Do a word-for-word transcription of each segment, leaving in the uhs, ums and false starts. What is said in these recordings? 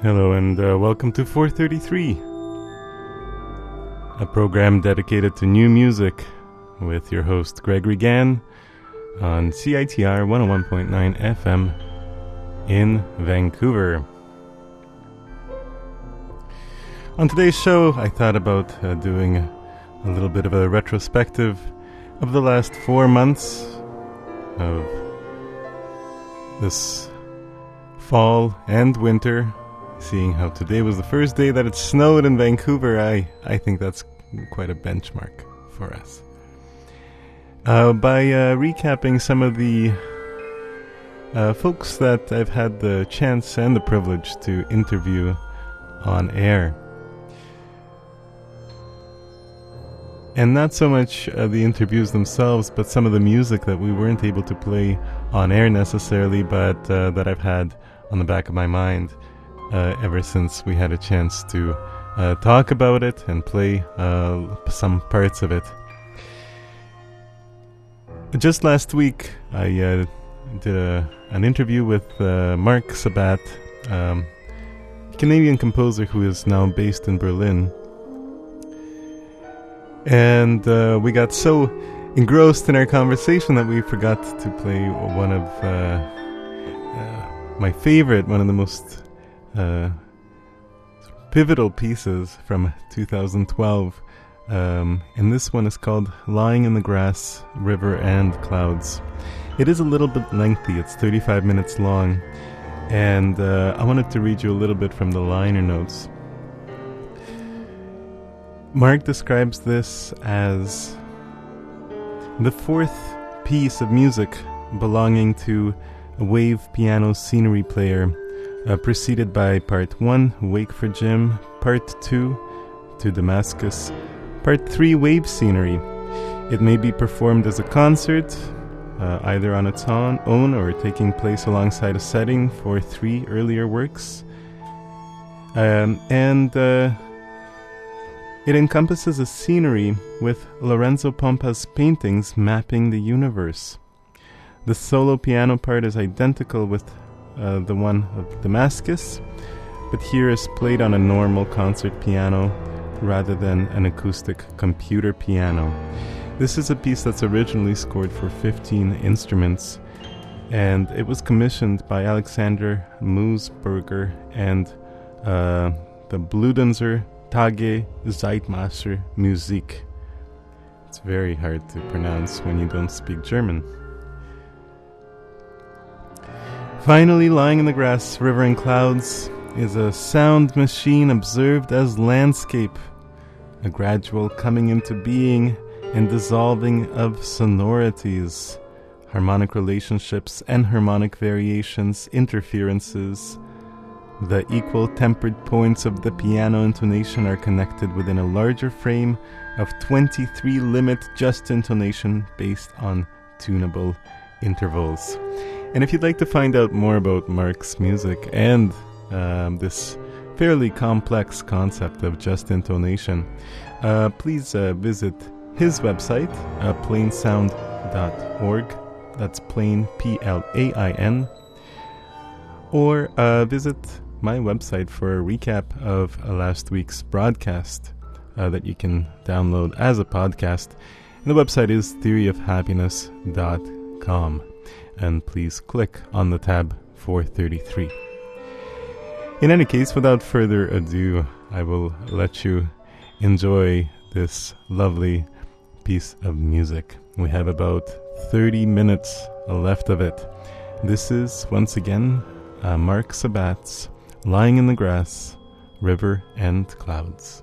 Hello and uh, welcome to four thirty-three, a program dedicated to new music with your host Gregory Gann on C I T R one oh one point nine F M in Vancouver. On today's show, I thought about uh, doing a little bit of a retrospective of the last four months of this fall and winter. Seeing how today was the first day that it snowed in Vancouver, I, I think that's quite a benchmark for us. Uh, by uh, recapping some of the uh, folks that I've had the chance and the privilege to interview on air. And not so much uh, the interviews themselves, but some of the music that we weren't able to play on air necessarily, but uh, that I've had on the back of my mind uh, ever since we had a chance to uh, talk about it and play uh, some parts of it. Just last week, I uh, did a, an interview with uh, Mark Sabat, um, a Canadian composer who is now based in Berlin. And uh, we got so engrossed in our conversation that we forgot to play one of uh, uh, my favorite, one of the most uh, pivotal pieces from two thousand twelve. Um, and this one is called Lying in the Grass, River and Clouds. It is a little bit lengthy, it's thirty-five minutes long. And uh, I wanted to read you a little bit from the liner notes. Mark describes this as the fourth piece of music belonging to a wave piano scenery player, uh, preceded by part one, Wake for Jim, part two, To Damascus, part three, Wave Scenery. It may be performed as a concert, uh, either on its own, own or taking place alongside a setting for three earlier works. Um, and... Uh, It encompasses a scenery with Lorenzo Pompa's paintings mapping the universe. The solo piano part is identical with uh, the one of Damascus, but here is played on a normal concert piano rather than an acoustic computer piano. This is a piece that's originally scored for fifteen instruments, and it was commissioned by Alexander Moosberger and uh, the Bludenzer Tage Zeitmacher Musik. It's very hard to pronounce when you don't speak German. Finally, Lying in the Grass, River and Clouds is a sound machine observed as landscape, a gradual coming into being and dissolving of sonorities, harmonic relationships and harmonic variations, interferences. The equal tempered points of the piano intonation are connected within a larger frame of twenty-three limit just intonation based on tunable intervals. And if you'd like to find out more about Mark's music and um, this fairly complex concept of just intonation, uh, please uh, visit his website, uh, plain sound dot org. That's plain, P L A I N. Or uh, visit my website for a recap of uh, last week's broadcast uh, that you can download as a podcast. And the website is theory of happiness dot com. And please click on the tab four thirty-three. In any case, without further ado, I will let you enjoy this lovely piece of music. We have about thirty minutes left of it. This is, once again, uh, Mark Sabat's Lying in the Grass, River and Clouds.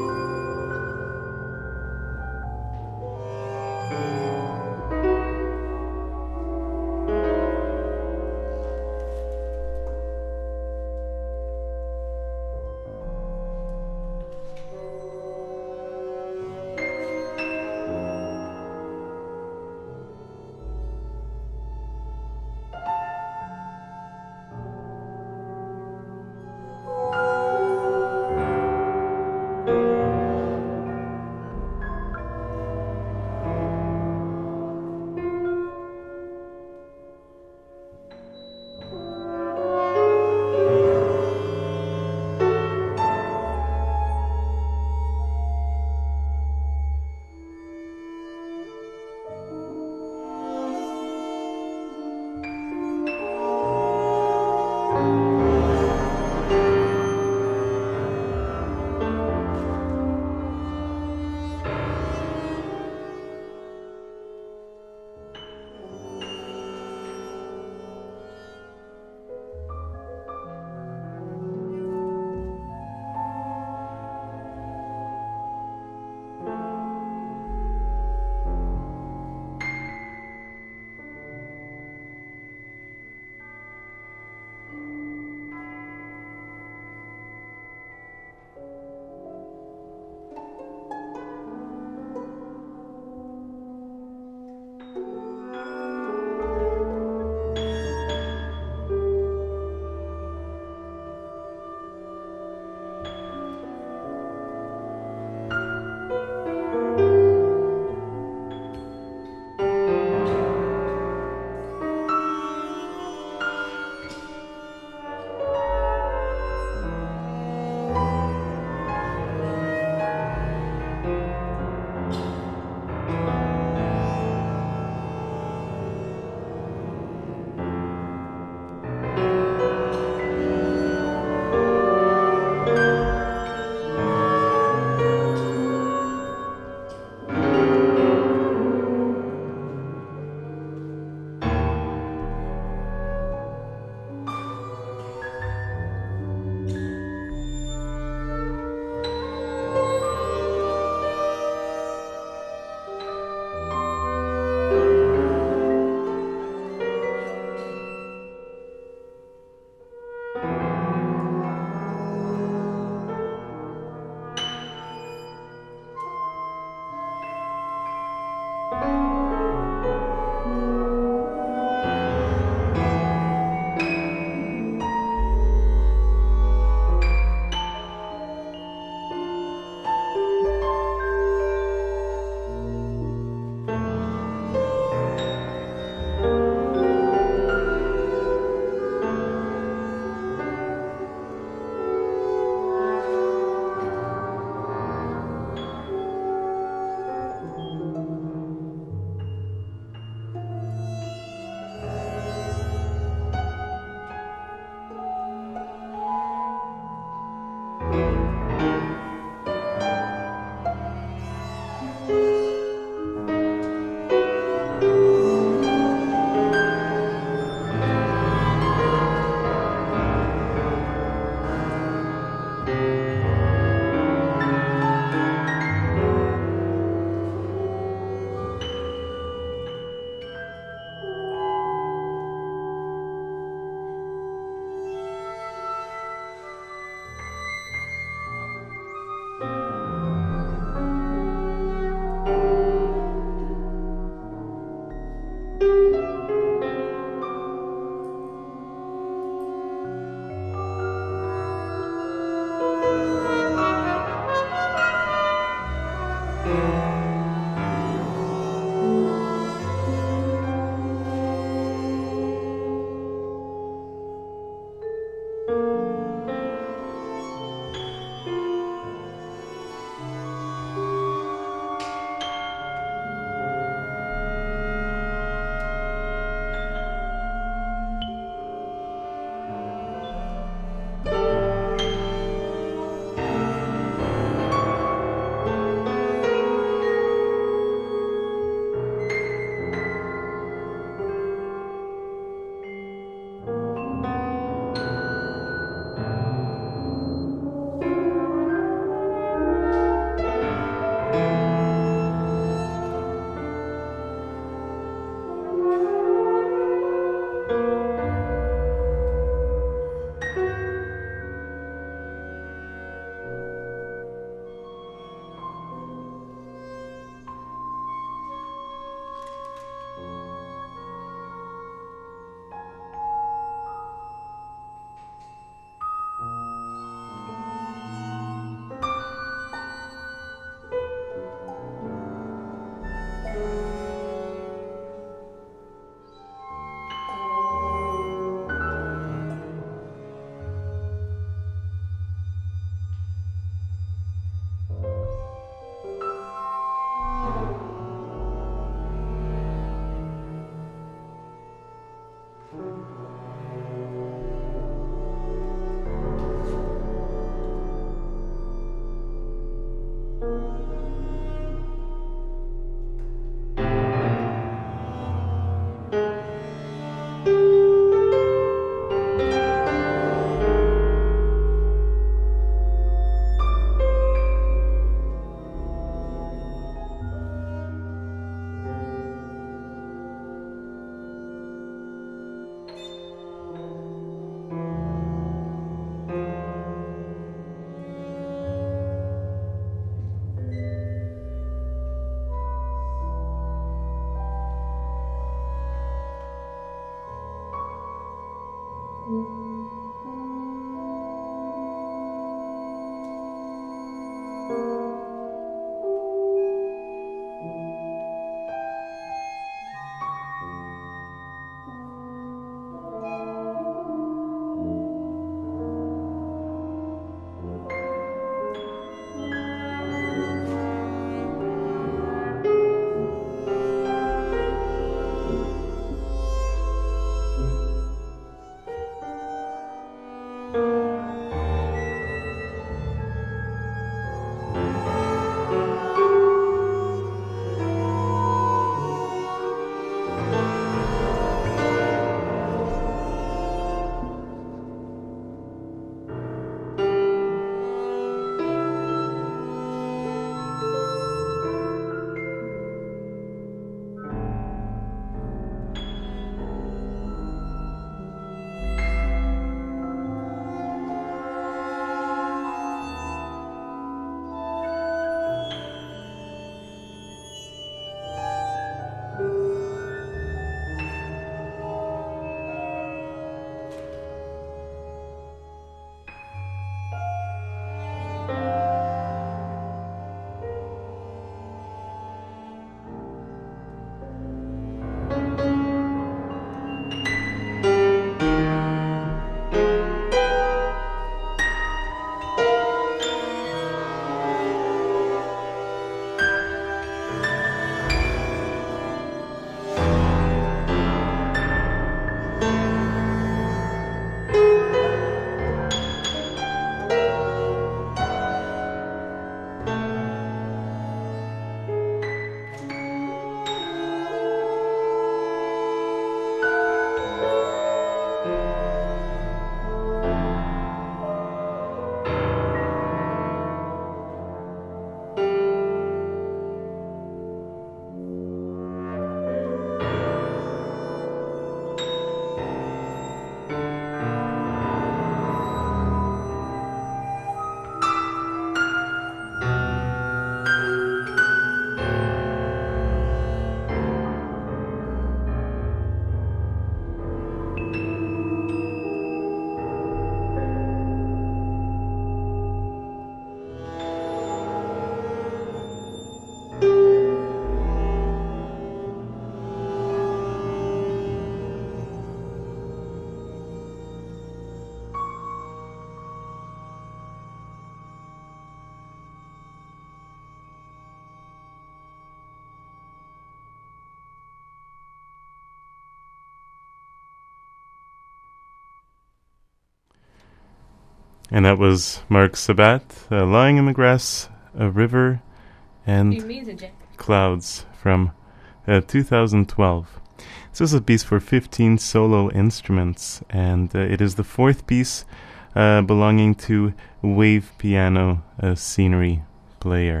And that was Mark Sabat, uh, Lying in the Grass, A River and Clouds from uh, two thousand twelve. This is a piece for fifteen solo instruments, and uh, it is the fourth piece uh, belonging to Wave Piano, a scenery player.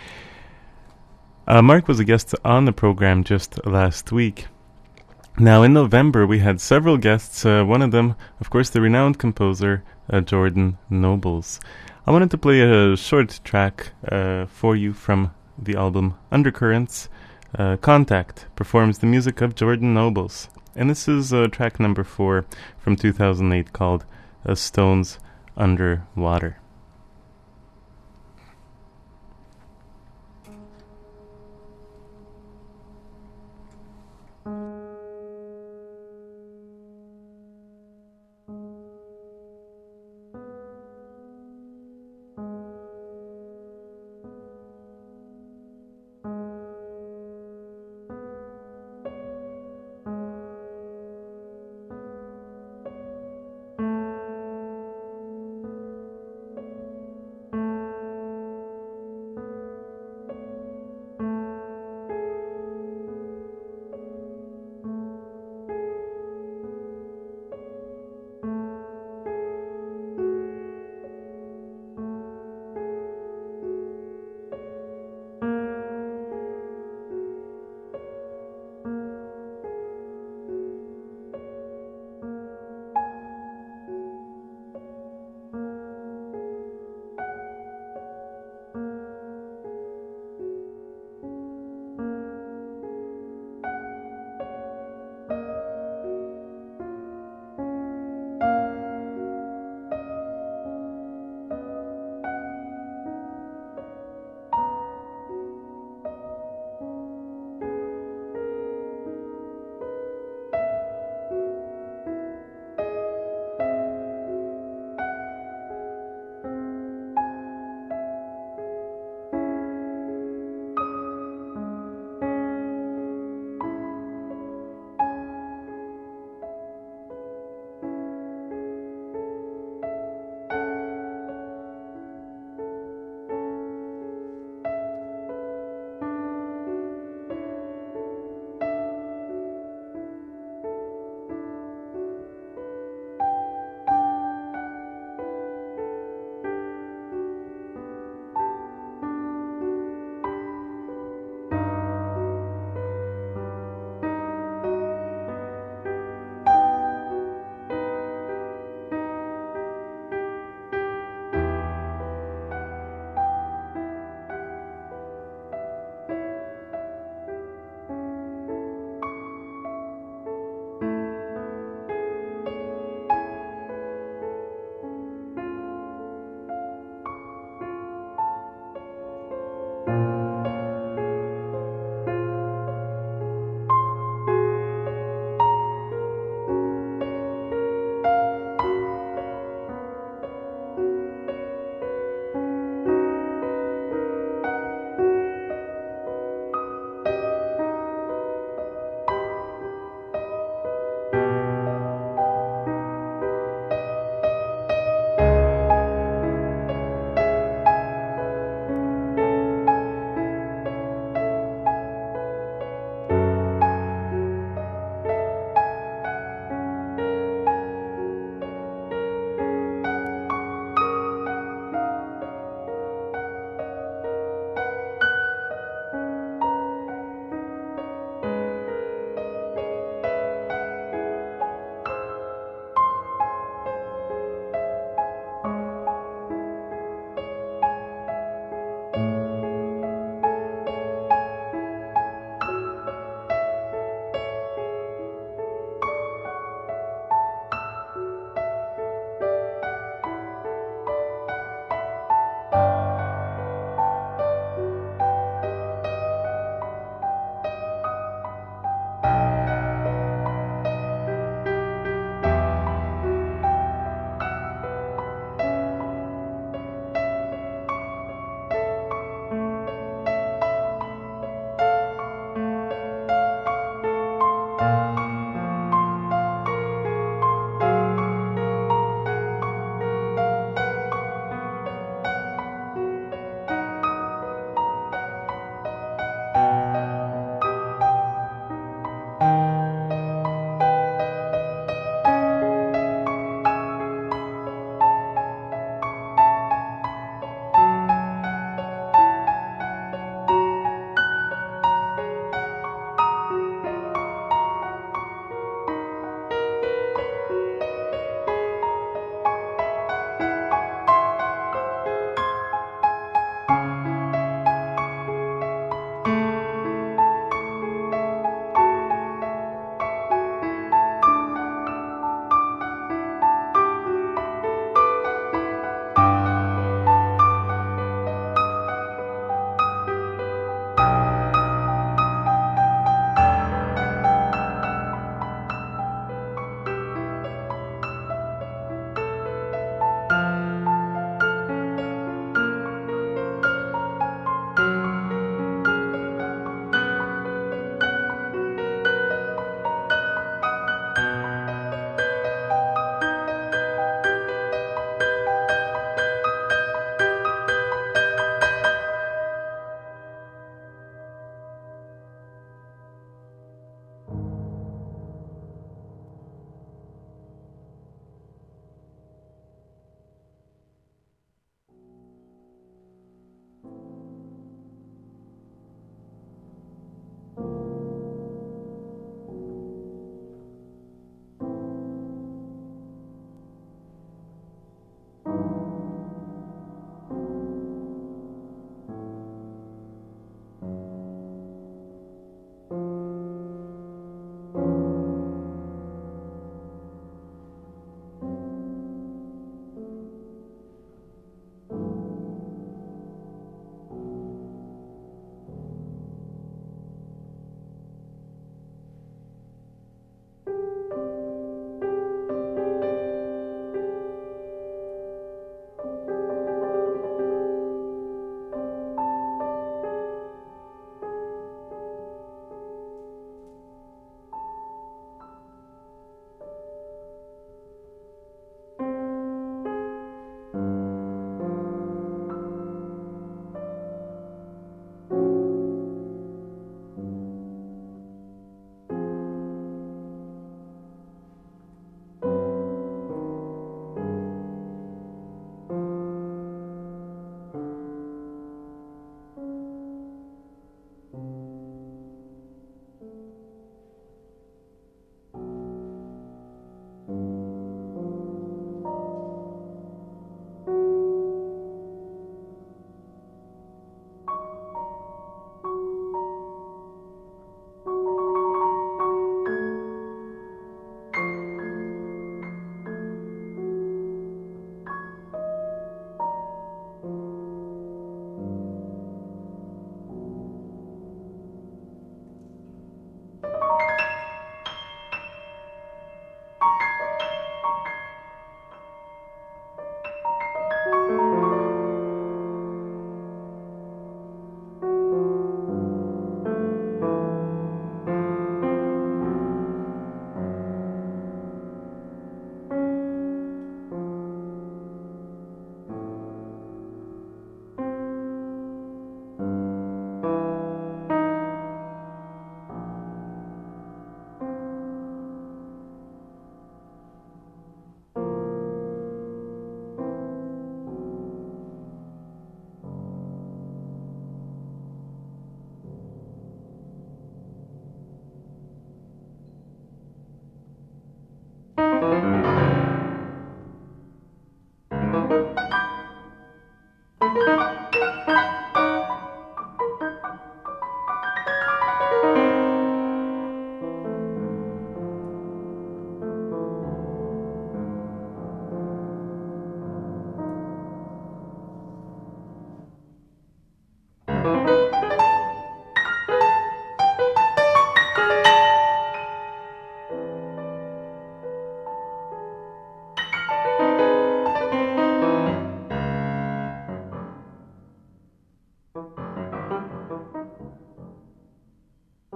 Uh, Mark was a guest on the program just last week. Now, in November, we had several guests, uh, one of them, of course, the renowned composer uh, Jordan Nobles. I wanted to play a short track uh, for you from the album Undercurrents. Uh, Contact performs the music of Jordan Nobles. And this is uh, track number four from two thousand eight called uh, Stones Under Water.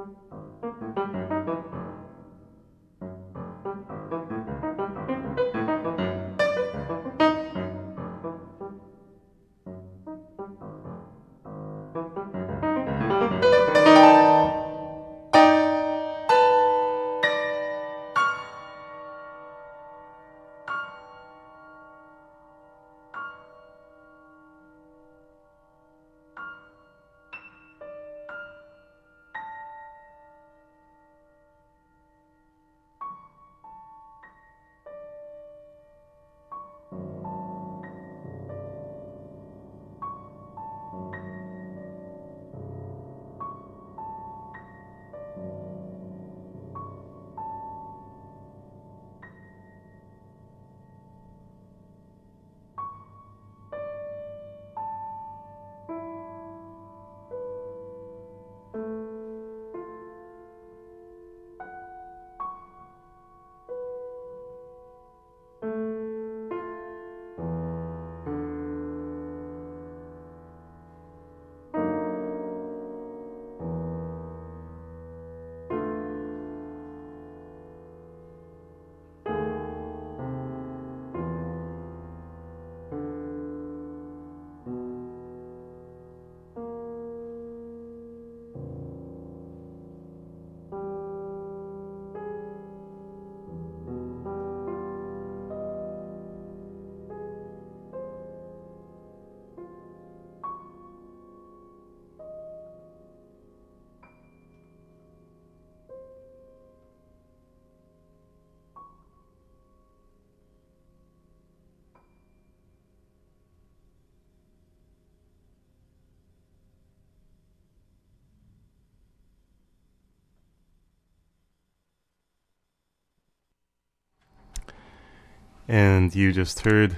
And you just heard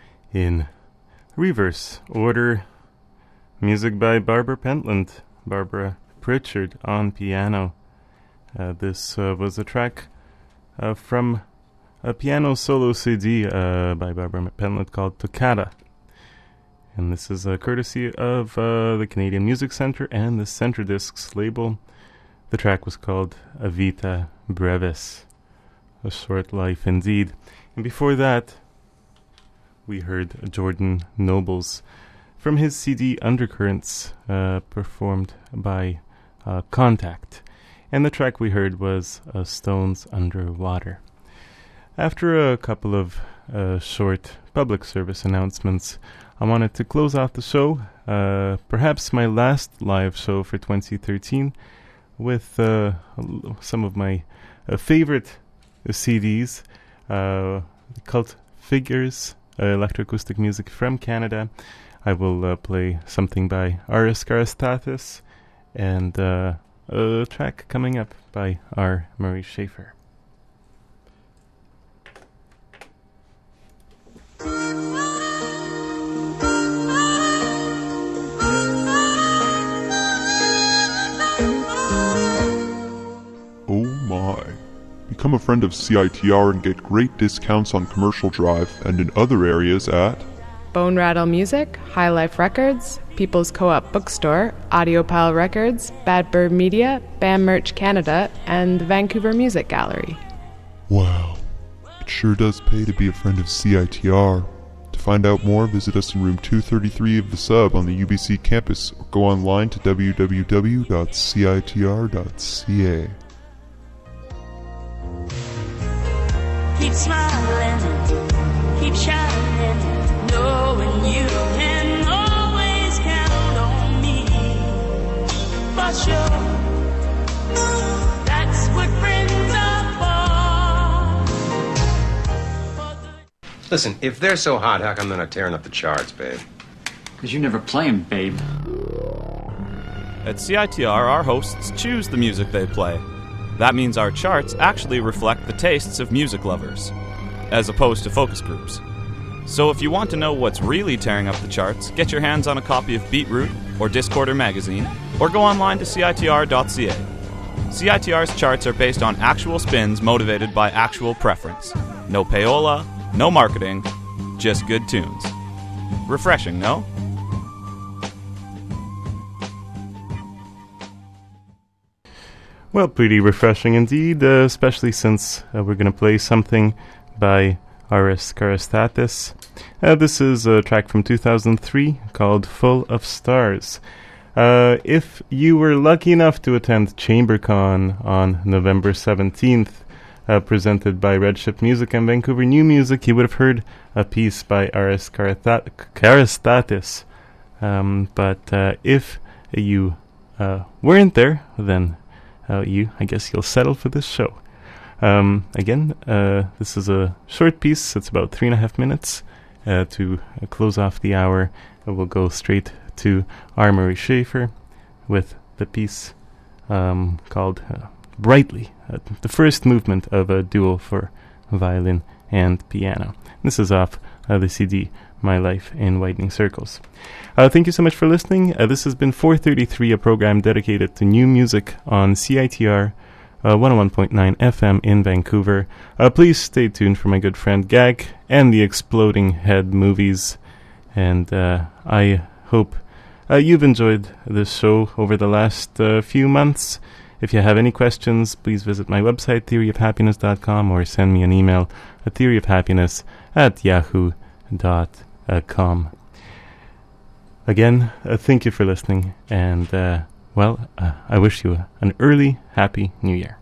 in reverse order music by Barbara Pentland, Barbara Pritchard on piano. Uh, this uh, was a track uh, from a piano solo C D uh, by Barbara Pentland called Toccata. And this is a courtesy of uh, the Canadian Music Centre and the Centre Discs label. The track was called A Vita Brevis, a short life indeed. And before that, we heard Jordan Nobles from his C D Undercurrents, uh, performed by uh, Contact. And the track we heard was uh, Stones Underwater. After a couple of uh, short public service announcements, I wanted to close off the show, uh, perhaps my last live show for twenty thirteen, with uh, some of my uh, favorite uh, C Ds. Uh, Cult Figures, uh, electroacoustic music from Canada. I will uh, play something by Aris Karastathis and uh, a track coming up by R. Murray Schafer. Oh my. Become a friend of C I T R and get great discounts on Commercial Drive and in other areas at Bone Rattle Music, High Life Records, People's Co-op Bookstore, Audiopile Records, Bad Bird Media, Bam Merch Canada, and the Vancouver Music Gallery. Wow. It sure does pay to be a friend of C I T R. To find out more, visit us in room two thirty-three of the Sub on the U B C campus or go online to w w w dot c i t r dot c a. Keep smiling, keep shining, knowing you can always count on me. For sure, that's what friends are for. Listen, if they're so hot, how come they're not tearing up the charts, babe? Because you never play 'em, babe. At C I T R, our hosts choose the music they play. That means our charts actually reflect the tastes of music lovers, as opposed to focus groups. So if you want to know what's really tearing up the charts, get your hands on a copy of Beatroot or Discorder magazine, or go online to c i t r dot c a. C I T R's charts are based on actual spins motivated by actual preference. No payola, no marketing, just good tunes. Refreshing, no? Well, pretty refreshing indeed, uh, especially since uh, we're going to play something by Aris Karastatis. Uh, this is a track from two thousand three called Full of Stars. Uh, if you were lucky enough to attend ChamberCon on November seventeenth, uh, presented by Redshift Music and Vancouver New Music, you would have heard a piece by Aris Karata- Karastatis. Um, but uh, if you uh, weren't there, then uh, you, I guess you'll settle for this show. Um, again, uh, this is a short piece. It's about three and a half minutes uh, to uh, close off the hour. Uh, we'll go straight to Armory Schaefer with the piece um, called uh, Brightly, uh, the first movement of a duo for violin and piano. This is off uh, the C D My Life in Widening Circles. Uh, thank you so much for listening. Uh, this has been four thirty-three, a program dedicated to new music on C I T R uh, one oh one point nine F M in Vancouver. Uh, please stay tuned for my good friend Gag and the Exploding Head movies. And uh, I hope uh, you've enjoyed this show over the last uh, few months. If you have any questions, please visit my website, theory of happiness dot com, or send me an email at theoryofhappiness at yahoo dot com. Again, uh, thank you for listening, and, uh, well, uh, I wish you an early, happy New Year.